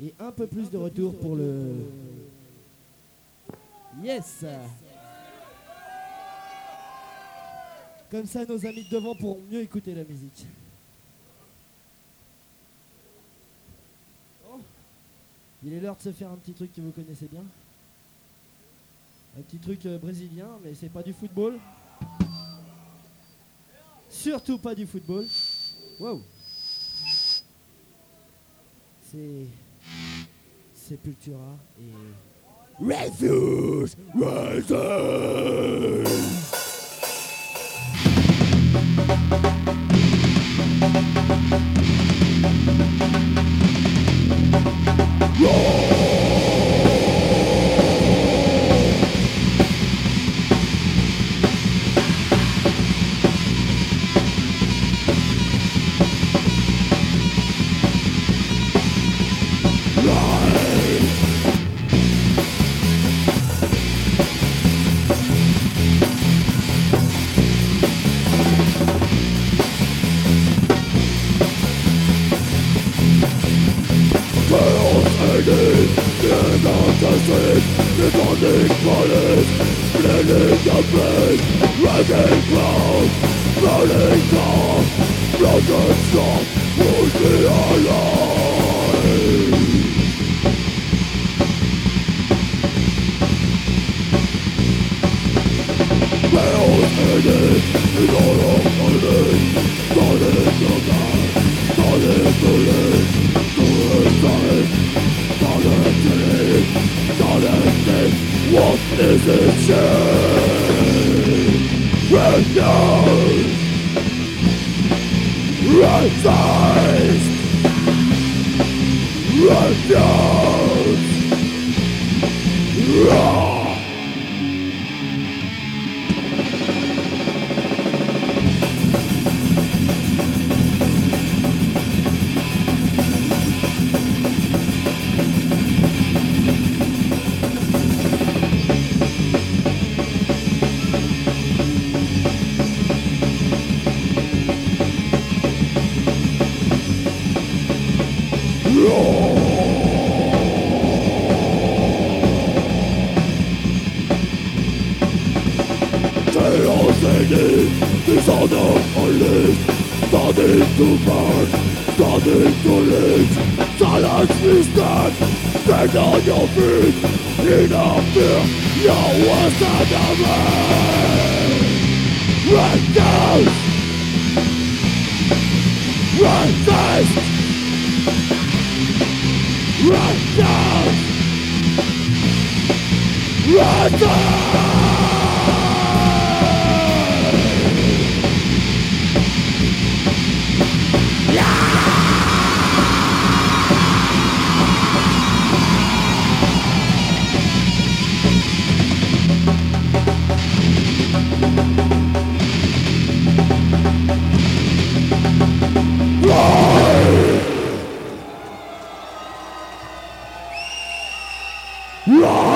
Et un peu plus de retour pour le... Yes. Comme ça, nos amis de devant pourront mieux écouter la musique. Oh. Il est l'heure de se faire un petit truc que vous connaissez bien. Un petit truc brésilien, mais c'est pas du football. Surtout pas du football. Wow. C'est Sepultura et... Refuge! Refuge! Rise!